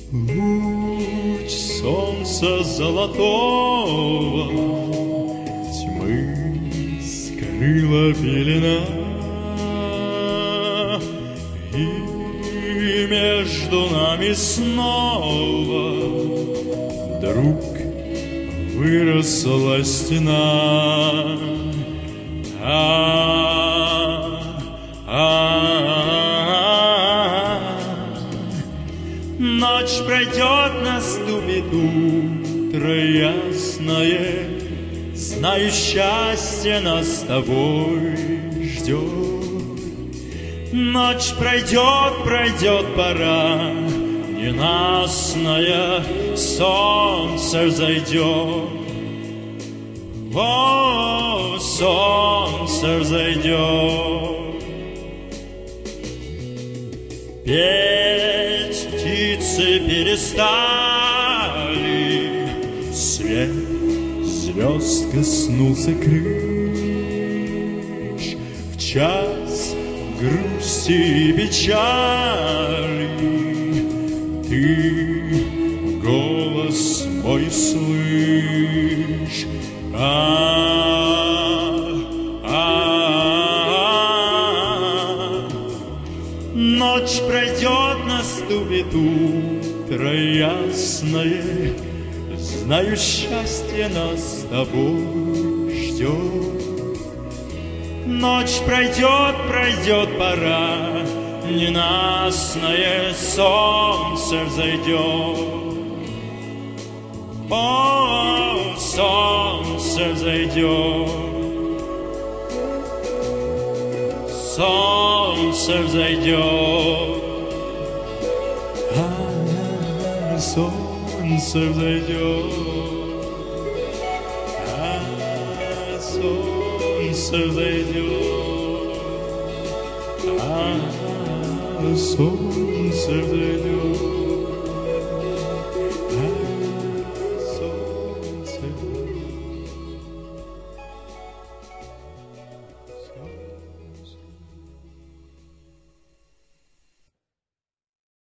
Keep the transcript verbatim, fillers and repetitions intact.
Луч солнца золотого тьмы скрыла пелена, и между нами снова вдруг выросла стена. Ночь пройдет, наступит утро ясное, знаю, счастье нас с тобой ждет. Ночь пройдет, пройдет пора ненастная, солнце взойдет. О, солнце взойдет. Петь птицы перестали, свет звезд коснулся крыш. В час грусти и печали ты голос мой слышь. Ночь пройдет, наступит утро ясное, знаю, счастье нас с тобой ждет. Ночь пройдет, пройдет пора ненастное, солнце взойдет. О, солнце взойдет. Солнце взойдет. А, солнце взойдет. А, солнце взойдет. А, солнце взойдет.